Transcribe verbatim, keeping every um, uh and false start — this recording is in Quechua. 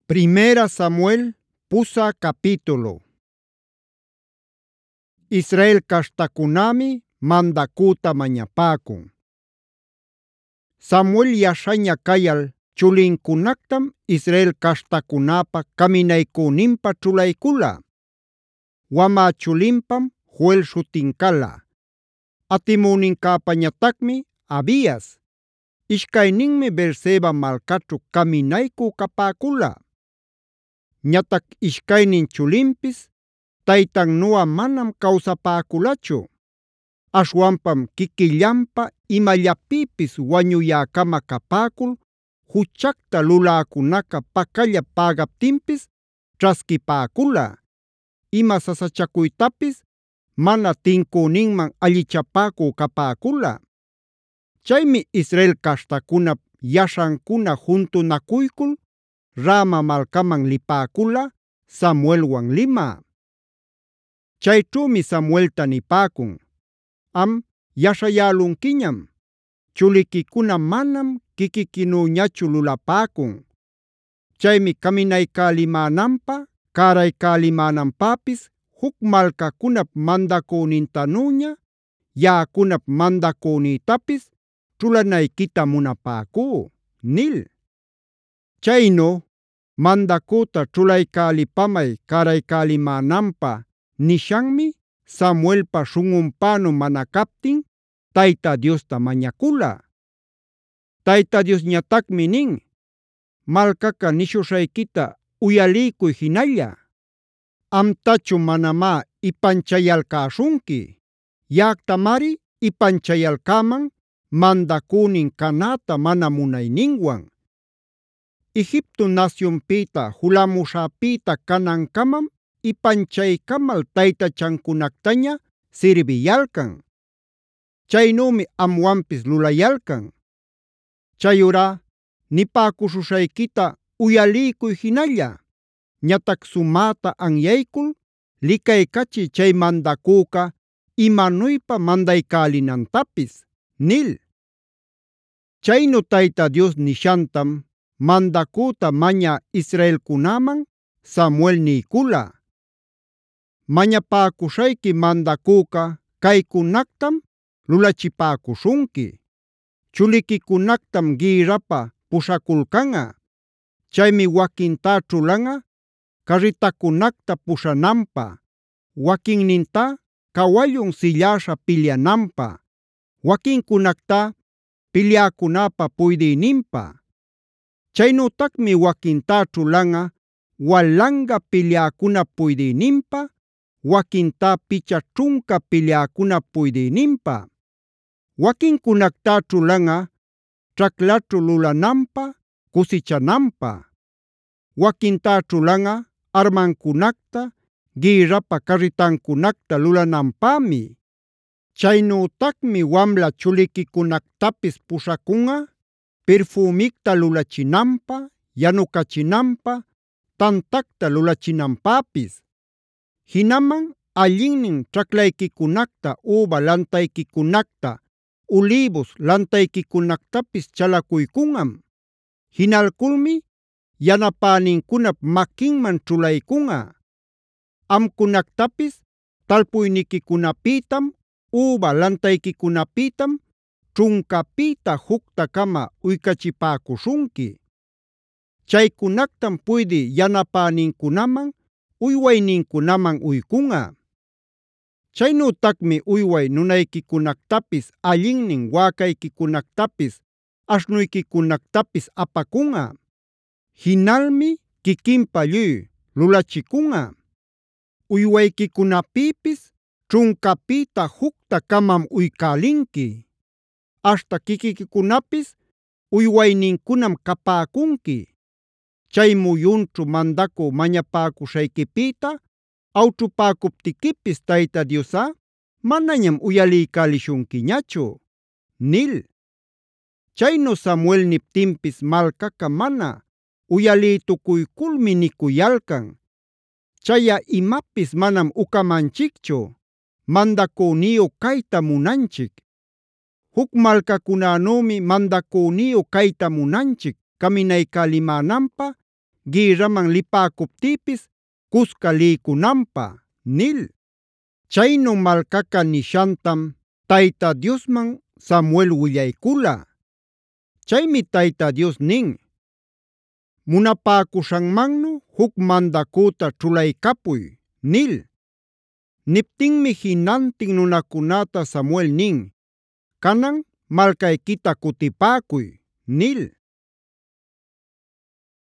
Primera Samuel pusa capítulo. Israel caśhtakunami mandakuta mañapakun. Samuel yashaña kayal chulinkunactam Israel caśhtakunapa caminaykuninpa ćhulaykula. Wamä chulinpam Joel shutin kala. Atimuninkapañatacmi Abias. Ishkayninmi Beerseba malkaćhu caminayku kapäkula. Ñatac ishkaynin chulinpis taytannuwan manam kawsapäkulachu. Aśhwanpam kikillanpa imallapïpis wañuyäkama kapäkul huchacta luläkunaca pacalla pägaptinpis ćhaskipäkula. Ima sasachakuytapis mana tincüninman allichapäku kapäkula. Chaymi Israel caśhtakunap yashankuna juntunakuykul Rama malcaman lipäkula Samuelwan limä. Chayćhümi Samuelta nipäkun: “Am yashayälunquiñam. Chuliquicuna manam quiquiquinüñachu lulapäkun. Chaymi caminaycälimänanpä, cäraycälimänanpäpis juc malcacunap mandacünintanüña yaꞌacunap mandacünïtapis ćhulanayquita munapäcú” nil. Chaynu mandacüta ćhulaycälipamay cäraycälimänanpä nishanmi Samuelpa śhunꞌunpänu mana captin Tayta Diosta mañakula. Tayta Diosñatacmi nin: “Malcaca nishuśhaykita uyaliycuy jinalla. Amtachu manamá ipanchayalcäśhunqui. Yaꞌactamari ipanchayalcäman mandacünin canäta mana munayninwan. Egipto nasyunpïta julamuśhäpïta canancamam ipanchaycamal taytachancunactaña sirbiyalcan. Chaynümi amwanpis lulayalcan. Chayurá nipäcuśhuśhaykita uyaliycuy jinalla. Ñatac sumäta anyaycul licaycachiy chay mandacüca imanuypa mandaycälinantapis” nil. Chaynu Tayta Dios nishantam mandacüta mañä israelcunäman Samuel niykula: “Mañapäcuśhayqui mandacüca caycunactam lulachipäcuśhunqui. Chuliquicunactam gïrrapa puśhaculcanꞌa. Chaymi wakintá ćhulanꞌa carritacunacta puśhananpä, waquinnintá kawallun silläśha pilyananpä, waquincunactá pilyäcunäpä puydïninpä. Chaynütacmi wakintá ćhulanꞌa walanga pilyäcunap puydïninpä, wakintá picha ćhunka pilyäcunap puydïninpä. Waquincunactá ćhulanꞌa ćhaclaćhu lulananpä, kusichananpä. Wakintá ćhulanꞌa armancunacta, gïrrapa carritancunacta lulananpämi. Chaynütacmi wamla chuliquicunactapis puśhacunꞌa pirfümicta lulachinanpä, yanukachinanpä, tantacta lulachinanpäpis. Jinaman allinnin ćhaclayquicunacta, üba lantayquicunacta, ulïbus lantayquicunactapis chalacuycunꞌam. Jinalculmi yanapänincunap maquinman ćhulaycunꞌa. Amcunactapis talpuyniquicunapïtam, üba lantayquicunapïtam ćhuncapïta jucta-cama uycachipäcuśhunqui. Chaycunactam puydï yanapänincunaman, uywaynincunaman uycunꞌa. Chaynütacmi uyway nunayquicunactapis, allinnin wäcayquicunactapis, aśhnuyquicunactapis apacunꞌa. Jinalmi quiquinpa lluy lulachicunꞌa. Uywayquicunapïpis ćhuncapïta jucta-camam uycälinqui. Aśhta quiquiquicunapis uywaynincunam capäcunqui. Chay muyunćhu mandacü mañapäcuśhayquipïta awćhupäcuptiquipis Tayta Diosꞌa manañam uyaliycälishunquiñachu” nil. Chaynu Samuel niptinpis malcaca mana uyalïtucuyculmi nicuyalcan: “Chayꞌa imapis manam ucamanchikchu. Mandacüniyu kayta munanchik. Juc malcacunänümi mandacüniyu kayta munanchik caminaycälimänanpä, gïrraman lipäcuptïpis cusca liycunanpä” nil. Chaynu malcaca nishantam Tayta Diosman Samuel willaycula. Chaymi Tayta Dios nin: “Munapäcuśhanmannu juc mandacüta ćhulaycapuy” nil. Niptinmi jinantin nunacunäta Samuel nin: “Canan malcayquita cutipäcuy” nil.